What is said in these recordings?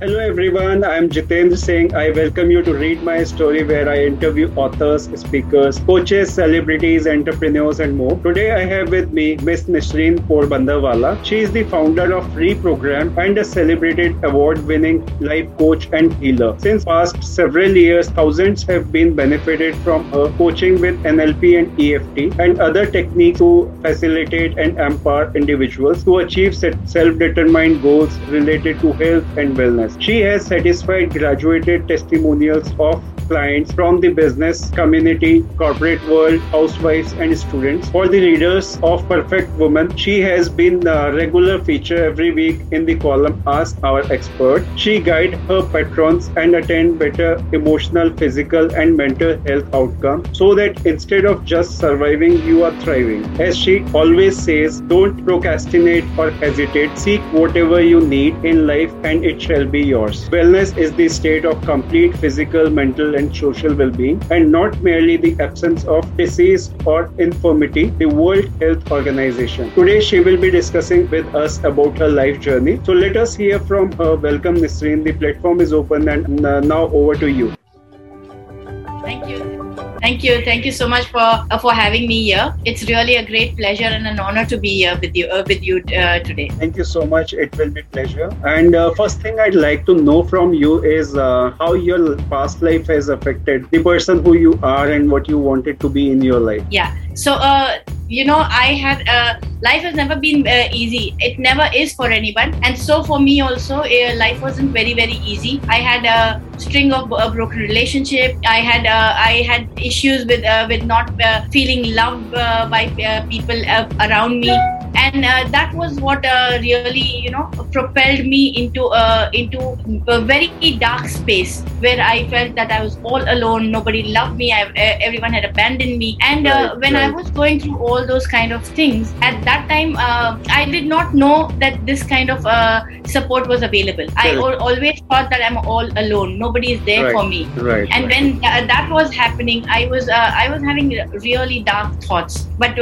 Hello everyone, I am Jitendra Singh. I welcome you to Read My Story, where I interview authors, speakers, coaches, celebrities, entrepreneurs and more. Today I have with me Miss Nisreen Porbandar. She is the founder of Reprogram and a celebrated award-winning life coach and healer. Since past several years, thousands have been benefited from her coaching with NLP and EFT and other techniques to facilitate and empower individuals to achieve self-determined goals related to health and wellness. She has satisfied graduated testimonials of clients from the business community, corporate world, housewives and students. For the readers of Perfect Woman, she has been a regular feature every week in the column Ask Our Expert. She guides her patrons and attain better emotional, physical and mental health outcomes so that instead of just surviving, you are thriving. As she always says, don't procrastinate or hesitate. Seek whatever you need in life and it shall be yours. Wellness is the state of complete physical, mental and social well-being and not merely the absence of disease or infirmity. The World Health Organization. Today she will be discussing with us about her life journey. So let us hear from her. Welcome Nisreen. The platform is open and now over to you. Thank you so much for having me here. It's really a great pleasure and an honor to be here with you today. Thank you so much. It will be pleasure. And first thing I'd like to know from you is how your past life has affected the person who you are and what you wanted to be in your life. Yeah. So I had life has never been easy. It never is for anyone, and so for me also, life wasn't very easy. I had a string of broken relationship. I had issues with not feeling loved by people around me, and that was what really propelled me into a very dark space where I felt that I was all alone. Nobody loved me. Everyone had abandoned me, and when I was going through all those kind of things at that time, I did not know that this kind of support was available. I always thought that I'm all alone. Nobody is there for me. And when that was happening, I was having really dark thoughts. But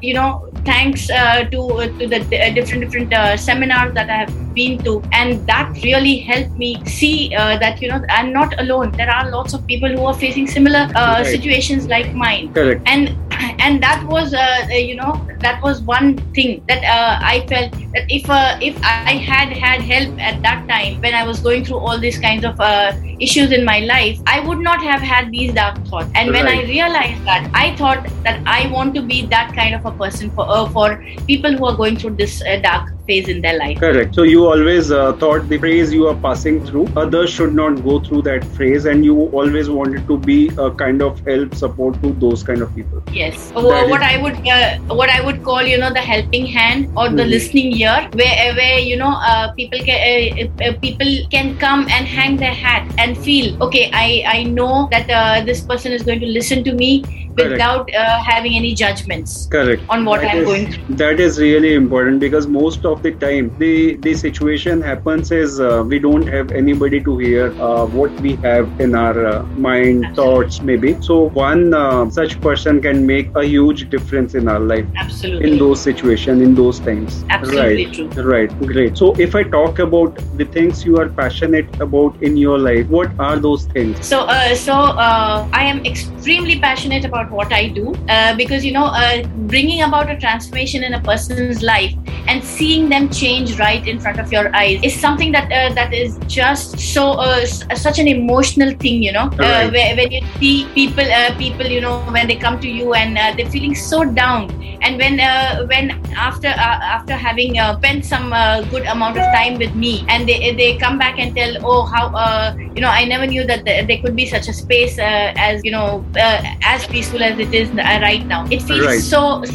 thanks to the different seminars that I have been to, and that really helped me see that I'm not alone. There are lots of people who are facing similar situations like mine. Correct. And that was that was one thing that I felt that if I had help at that time when I was going through all these kinds of issues in my life, I would not have had these dark thoughts. And when I realized that, I thought that I want to be that kind of a person for people who are going through this dark phase in their life. Correct. So you always thought the phase you are passing through, others should not go through that phase, and you always wanted to be a kind of help, support to those kind of people. Yes. What I would call the helping hand or the listening ear, where people can come and hang their hat and feel, okay, I know that this person is going to listen to me without having any judgments on what I'm going through. That is really important, because most of the time the situation happens is we don't have anybody to hear what we have in our mind, thoughts maybe. So one such person can make a huge difference in our life. Absolutely. In those situations, in those times. Absolutely true. Right. Great. So if I talk about the things you are passionate about in your life, what are those things? So I am extremely passionate about what I do because bringing about a transformation in a person's life and seeing them change right in front of your eyes is something that is just such an emotional thing, when you see people when they come to you and they're feeling so down, and when after having spent some good amount of time with me, and they come back and tell, oh, how I never knew that there could be such a space as peaceful as it is right now. It feels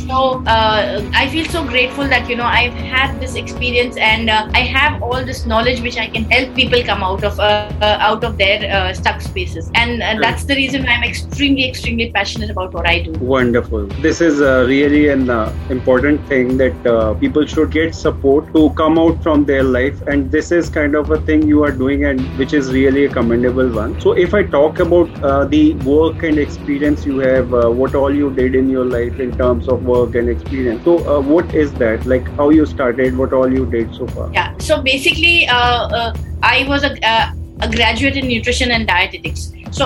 I feel so grateful that I've had this experience, and I have all this knowledge which I can help people come out of their stuck spaces, and that's the reason why I'm extremely passionate about what I do. Wonderful. This is really an important thing that people should get support to come out from their life, and this is kind of a thing you are doing, and which is really a commendable one. So if I talk about the work and experience you have, what all you did in your life in terms of work and experience, so what is that, like how you started, what all you did so far? Yeah, so basically I was a graduate in nutrition and dietetics. So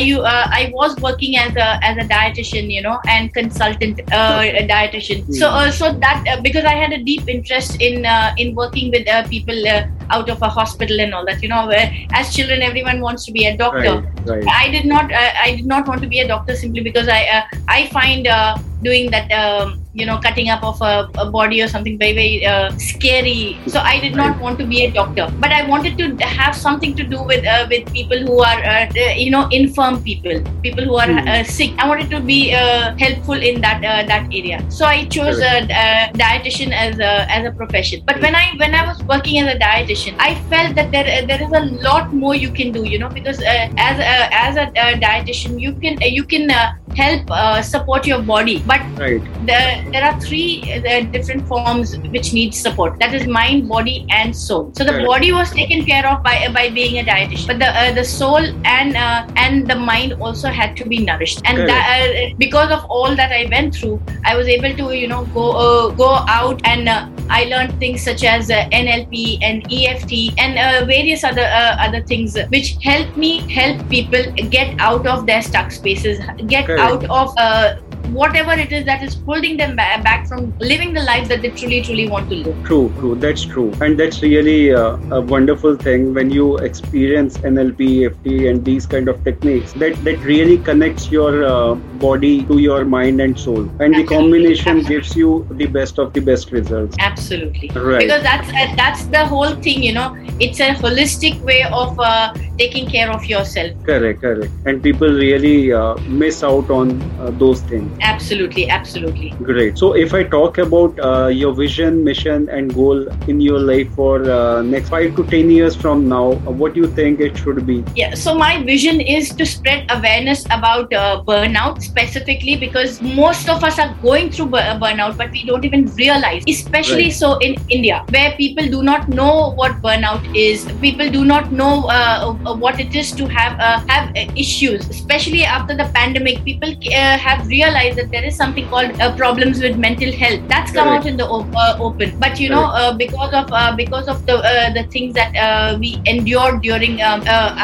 I was working as a dietitian, and consultant dietitian. So that because I had a deep interest in working with people out of a hospital and all that. Where as children everyone wants to be a doctor. Right. I did not want to be a doctor simply because I find doing that cutting up of a body or something very very scary. So I did not want to be a doctor, but I wanted to have something to do with people who are infirm people who are sick. I wanted to be helpful in that area. So I chose dietitian as a profession. But when I was working as a dietitian, I felt that there is a lot more you can do, because as a dietitian you can help support your body, but there are three different forms which need support. That is mind, body, and soul. So the body was taken care of by being a dietitian, but the soul and the mind also had to be nourished. And because of all that I went through, I was able to go out and I learned things such as NLP and EFT and various other things which help people get out of their stuck spaces, get out of whatever it is that is holding them back from living the life that they truly want to live. True. That's true. And that's really a wonderful thing when you experience NLP, EFT and these kind of techniques that really connects your body to your mind and soul. And the combination gives you the best of the best results. Absolutely. Right. Because that's the whole thing, it's a holistic way of taking care of yourself. Correct. And people really miss out on those things. Absolutely. Great. So if I talk about your vision, mission and goal in your life for next 5 to 10 years from now, what do you think it should be? Yeah. So my vision is to spread awareness about burnout specifically, because most of us are going through burnout, but we don't even realize, especially so in India, where people do not know what burnout is. People do not know what it is to have issues, especially after the pandemic. People have realized that there is something called problems with mental health. That's come out in the open. But because of the things that we endured during our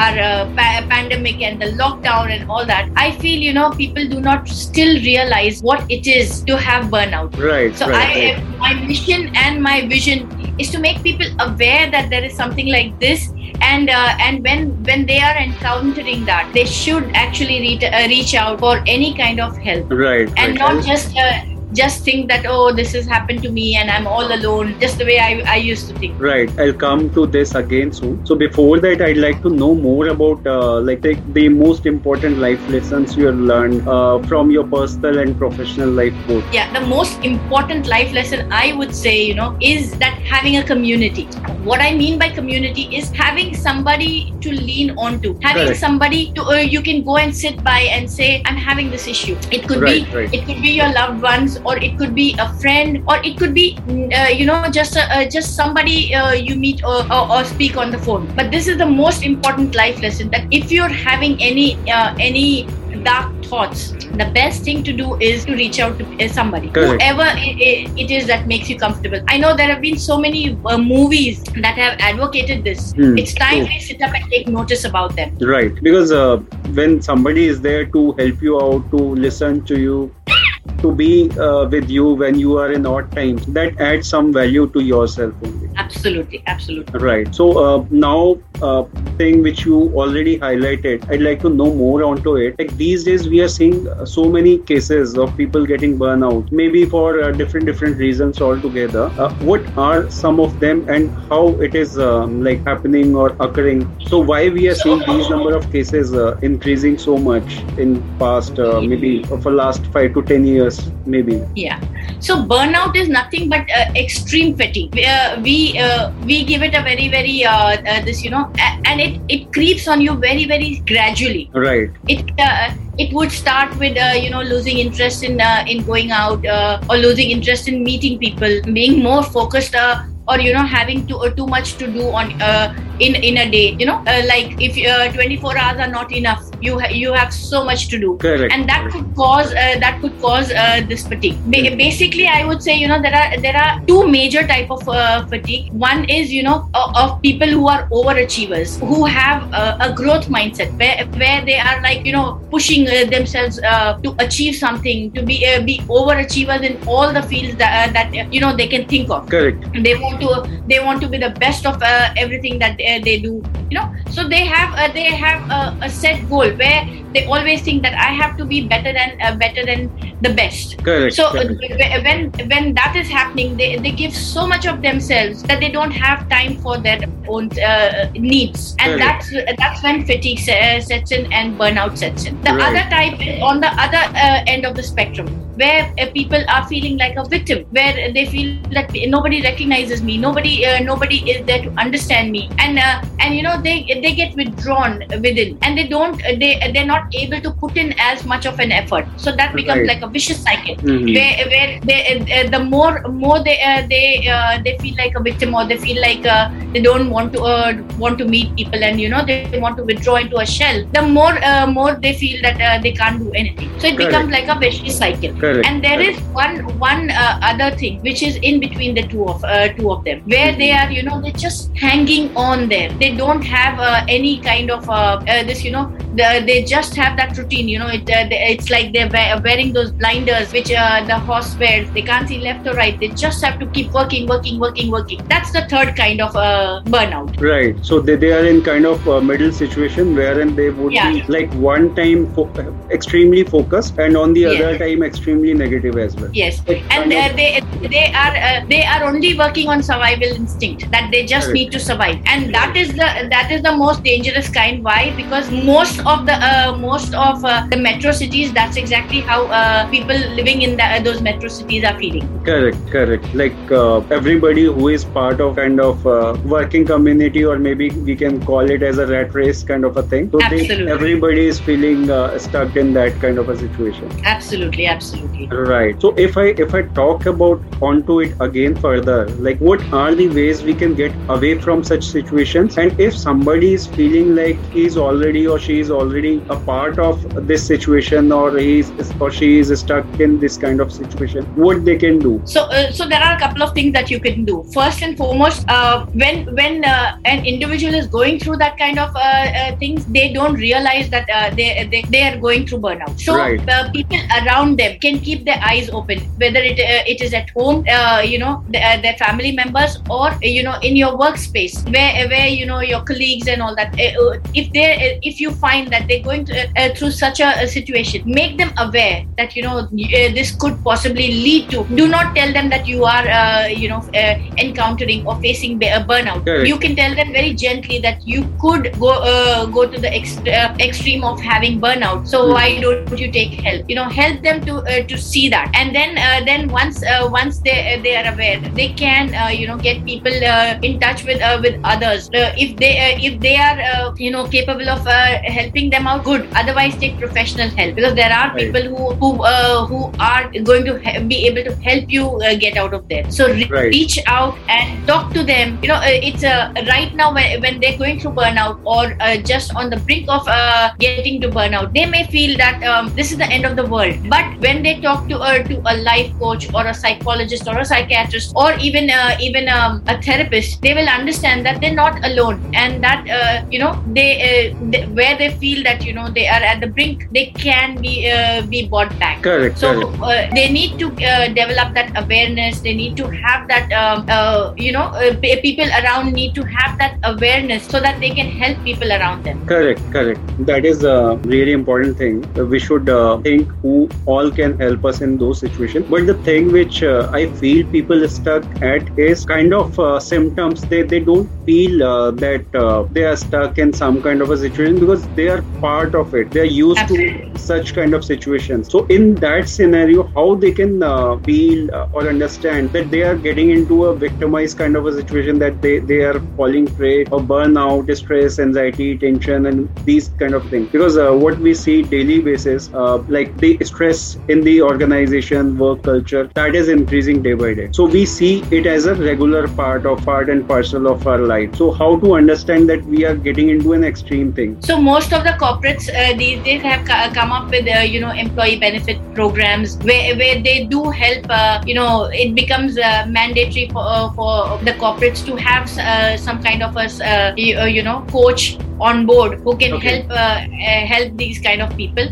pandemic and the lockdown and all that, I feel people do not still realize what it is to have burnout. So my mission and my vision is to make people aware that there is something like this, and when they are encountering that, they should actually reach out for any kind of help. And not just think that, this has happened to me and I'm all alone, just the way I used to think. Right. I'll come to this again soon. So before that, I'd like to know more about the most important life lessons you have learned from your personal and professional life both. Yeah, the most important life lesson I would say, is that having a community. What I mean by community is having somebody to lean on to, having somebody to you can go and sit by and say, I'm having this issue. It could be your loved ones, or it could be a friend, or it could be just somebody you meet or speak on the phone. But this is the most important life lesson, that if you're having any dark thoughts, the best thing to do is to reach out to somebody, whoever it is that makes you comfortable. I know there have been so many movies that have advocated this. It's time we sit up and take notice about them. Right, because when somebody is there to help you out, to listen to you, to be with you when you are in odd times, that adds some value to yourself only. Absolutely. Right. So now thing which you already highlighted, I'd like to know more onto it. Like these days we are seeing so many cases of people getting burnout, maybe for different reasons altogether. What are some of them and how it is happening or occurring? So why we are seeing these number of cases increasing so much in past maybe for last 5 to 10 years maybe? Yeah. So burnout is nothing but extreme fatigue. We give it a very very and it creeps on you very very gradually. Right. It would start with losing interest in going out or losing interest in meeting people, being more focused or having too much to do on in a day. Like if 24 hours are not enough, you have so much to do. Correct. And that could cause this fatigue. Basically, I would say there are two major type of fatigue. One is of people who are overachievers, who have a growth mindset where they are like pushing themselves to achieve something, to be overachievers in all the fields that they can think of. Correct. They want to be the best of everything that they do. So they have a set goal where they always think that I have to be better than the best. Correct. So correct. when that is happening, they give so much of themselves that they don't have time for their own needs, and that's when fatigue sets in and burnout sets in. The other type is on the other end of the spectrum, where people are feeling like a victim, where they feel that nobody recognizes me, nobody is there to understand me, and they get withdrawn within, and they're not able to put in as much of an effort. So that becomes like a vicious cycle, where the more they feel like a victim, or they feel like they don't want to meet people, and they want to withdraw into a shell. The more they feel that they can't do anything. So it becomes like a vicious cycle. Correct. And there is one other thing which is in between the two of them, where they are they're just hanging on there. They don't have any kind of this they just have that routine. It's like they're wearing those blinders which the horse wears. They can't see left or right. They just have to keep working. That's the third kind of burnout. Right. So they are in kind of a middle situation wherein they would be like one time extremely focused, and on the other time extremely negative as well. Yes. And they are only working on survival instinct, that they just need to survive, and that is the most dangerous kind. Why? Because most of the metro cities, that's exactly how people living in those metro cities are feeling. Correct. Like everybody who is part of kind of working community, or maybe we can call it as a rat race kind of a thing. So everybody is feeling stuck in that kind of a situation. Absolutely. Right. So if I talk about onto it again further, like what are the ways we can get away from such situations? And if somebody is feeling like he's already or she is already a part of this situation, or he or she is stuck in this kind of situation, what they can do? So there are a couple of things that you can do. First and foremost, when an individual is going through that kind of things, they don't realize that they are going through burnout. So people around them can keep their eyes open, whether it is at home, their family members, or in your workspace, where your colleagues and all that. If you find that they're going through such a situation, make them aware that this could possibly lead to. Do not tell them that you are encountering or facing a burnout. Correct. You can tell them very gently that you could go to the extreme of having burnout. So why don't you take help? Help them to see that, and then once they are aware, they can get people in touch with others. If they are capable of helping them out, good. Otherwise, take professional help, because there are people who are going to be able to help you get out of there. So reach out and talk to them. It's right now when they're going through burnout, or just on the brink of getting to burnout, they may feel that this is the end of the world. But when they talk to a life coach, or a psychologist, or a psychiatrist, or even a therapist, they will understand that they're not alone, and that they where they feel that they are at the brink, they can be brought back. Correct. So they need to develop that awareness. They need to have that people around need to have that awareness, so that they can help people around them. Correct. That is a really important thing. We should think who all can help us in those situations. But the thing which I feel people stuck at is kind of symptoms. They don't feel that they are stuck in some kind of a situation, because they are part of it. They're used Absolutely. to such kind of situations. So in that scenario, how they can feel or understand that they are getting into a victimized kind of a situation, that they are falling prey of burnout, stress, anxiety, tension, and these kind of things. Because what we see daily basis, like the stress in the organization, work culture, that is increasing day by day. So we see it as a regular part and parcel of our life. So how to understand that we are getting into an extreme thing? So most of the corporates these days have come up with employee benefit programs where they do help. It becomes mandatory for the corporates to have some kind of a coach on board who can help these kind of people.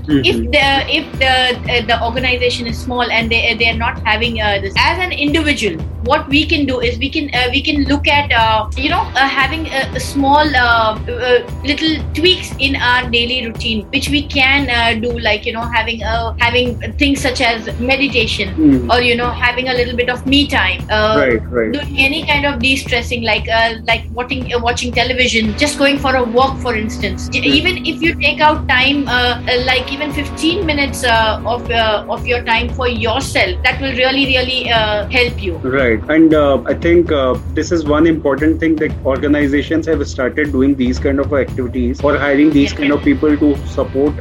If the organization is small and they are not having this, as an individual, what we can do is we can look at having a small little tweaks in our daily routine, which we can do, like having things such as meditation, or having a little bit of me time, doing any kind of de-stressing, like watching television, just going for a walk, for instance. Even if you take out time, like even 15 minutes of your time for yourself, that will really help you. Right. And I think this is one important thing, that organizations have started doing these kind of activities, or hiring these kind of people to support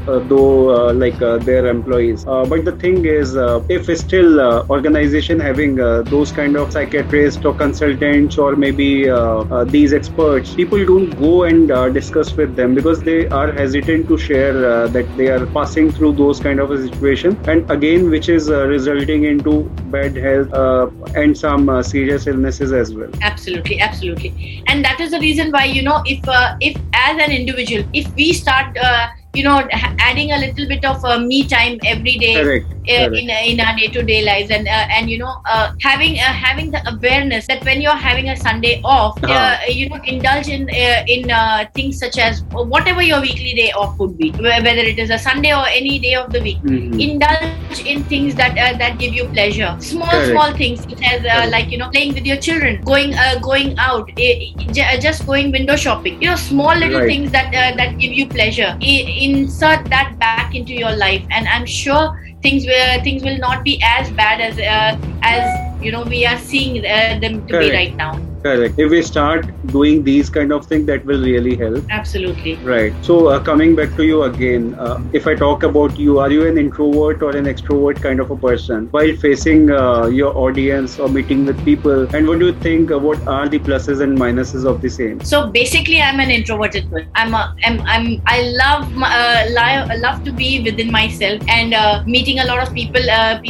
their employees. But the thing is, if still organization having those kind of psychiatrists or consultants, or maybe these experts, people don't go and discuss with them, because they are hesitant to share that they are passing through those kind of a situation, and again which is resulting into bad health and some serious illnesses as well. Absolutely. And that is the reason why, if as an individual, if we start adding a little bit of me time every day. Correct. In our day-to-day lives, and having the awareness that when you're having a Sunday off, indulge in things such as whatever your weekly day off would be, whether it is a Sunday or any day of the week. Indulge in things that give you pleasure. Small things such as playing with your children, going out, just going window shopping. Small little things that give you pleasure. Insert that back into your life, and I'm sure things will not be as bad as we are seeing them to be right now. Correct. If we start doing these kind of things, that will really help. Absolutely. Right. So coming back to you again, if I talk about you, are you an introvert or an extrovert kind of a person while facing your audience or meeting with people? And what do you think? What are the pluses and minuses of the same? So basically, I'm an introverted person. I love to be within myself, and meeting a lot of people.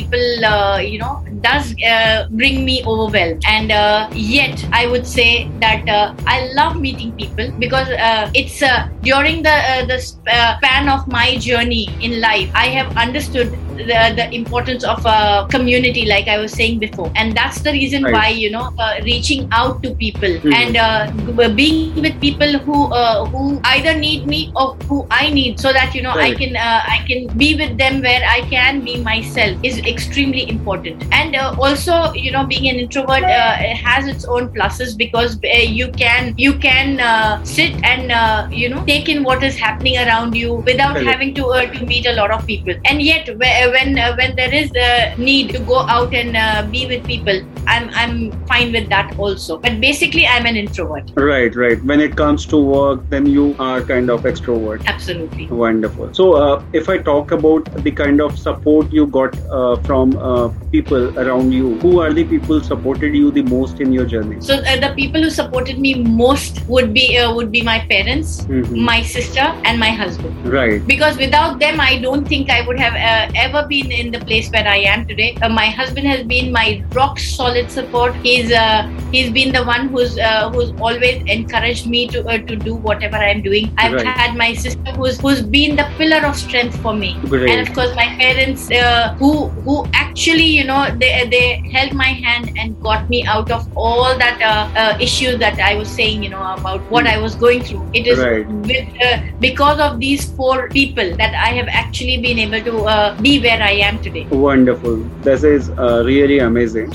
Does bring me overwhelmed, and yet I would say that I love meeting people, because it's during the span of my journey in life, I have understood the importance of community, like I was saying before, and that's the reason why reaching out to people and being with people who either need me or who I need, so that I can be with them where I can be myself, is extremely important. And also being an introvert has its own pluses, because you can sit and take in what is happening around you without having to meet a lot of people. And yet when there is a need to go out and be with people, I'm fine with that also. But basically, I'm an introvert. Right. When it comes to work, then you are kind of extrovert. Absolutely. Wonderful. So if I talk about the kind of support you got from people around you, who are the people supported you the most in your journey? So the people who supported me most would be my parents, my sister, and my husband. Right. Because without them, I don't think I would have ever been in the place where I am today. My husband has been my rock solid support. He's been the one who's always encouraged me to do whatever I'm doing. I've had my sister who's been the pillar of strength for me. Great. And of course my parents who actually they held my hand and got me out of all that issues that I was saying about what I was going through. It is because of these 4 people that I have actually been able to be where I am today. Wonderful. This is really amazing. So if I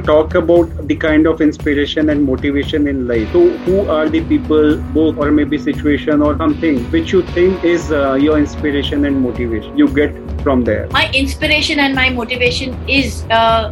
talk about the kind of inspiration and motivation in life, so who are the people, book or maybe situation or something which you think is your inspiration and motivation you get from there? My inspiration and my motivation is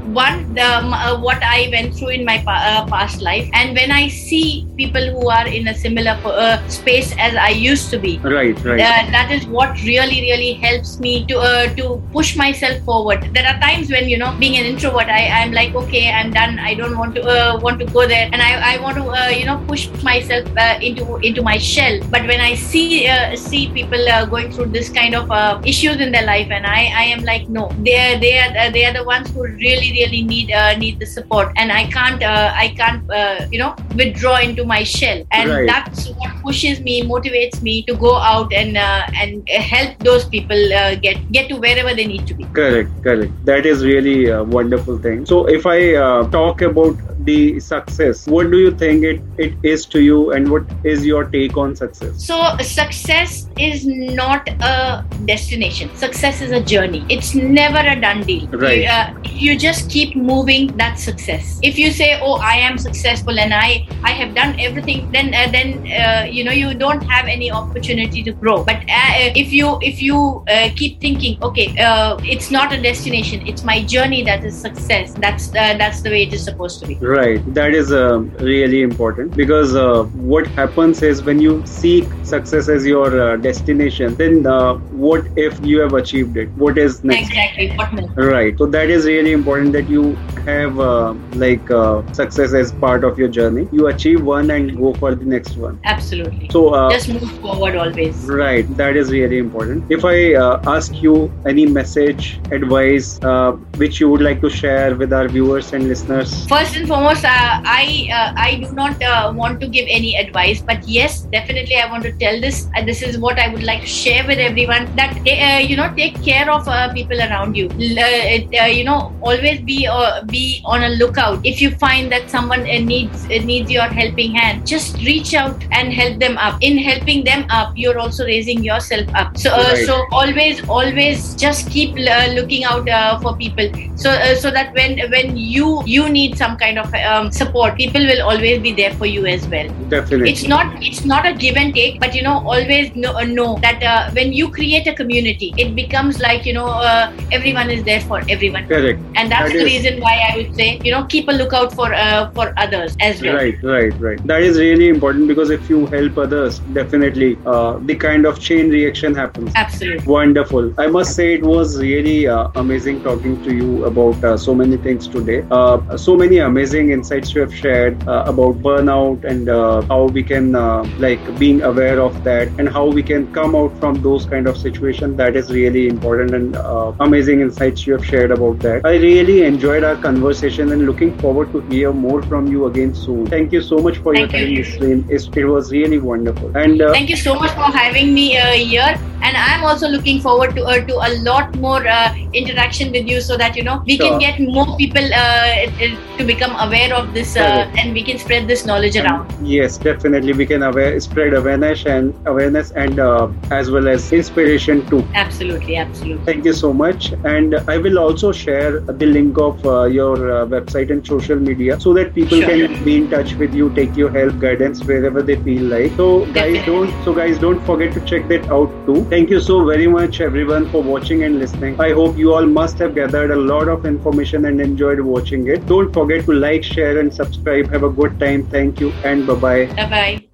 what I went through in my past life, and when I see people who are in a similar space as I used to be, right. That is what really helps me to push myself forward. There are times when, being an introvert, I'm like, okay, I'm done. I don't want to go there, and I want to push myself into my shell. But when I see people going through this kind of issues in their life, and I am like, no, they are the ones who really need the support, and I can't withdraw into my shell, and right. That's what pushes me, motivates me to go out and help those people get to wherever they need to be. Correct. That is really a wonderful thing. So if I talk about the success, what do you think it is to you, and what is your take on success? So success is not a destination. Success is a journey. It's never a done deal. Right. You just keep moving. That's success. If you say, oh, I am successful and I have done everything, then you don't have any opportunity to grow. But if you keep thinking, okay, it's not a destination, it's my journey that is success, that's the way it is supposed to be. Right. That is really important, because what happens is when you seek success as your destination, then what if you have achieved it? What is next? Exactly. What next? Right. So that is really important, that you have success as part of your journey. You achieve one and go for the next one. Absolutely. So just move forward always. Right. That is really important. If I ask you any message, advice, which you would like to share with our viewers and listeners? First and foremost, I do not want to give any advice, but yes, definitely I want to tell this. This is what I would like to share with everyone, that take care of people around you. Always be on a lookout. If you find that someone needs your helping hand, just reach out and help them up. In helping them up, you're also raising yourself up. So right. So always just keep looking out for people, so that when you need some kind of support, people will always be there for you as well. Definitely. It's not a give and take, but always know that when you create a community, it becomes like everyone is there for everyone. Correct. And that's the reason why I would say keep a lookout for others as well. Right. That is really important, because if you help others, definitely the kind of chain reaction happens. Absolutely. Wonderful. I must say it was really amazing talking to you about so many things today. So many amazing insights you have shared about burnout, and how we can being aware of that, and how we can come out from those kind of situations. That is really important, and amazing insights you have shared about that. I really enjoyed our conversation, and looking forward to hear more from you again soon. Thank you so much for your time, Nisreen. It was really wonderful. And thank you so much for having me here. And I'm also looking forward to a lot more interaction with you, so that we can get more people to become aware of this, and we can spread this knowledge around. Yes, definitely, we can spread awareness and as well as inspiration too. Absolutely. Thank you so much. And I will also share the link of your website and social media, so that people can be in touch with you, take your help, guidance wherever they feel like. So guys, don't forget to check that out too. Thank you so very much, everyone, for watching and listening. I hope you all must have gathered a lot of information and enjoyed watching it. Don't forget to like, share and subscribe. Have a good time. Thank you, and bye-bye. Bye-bye.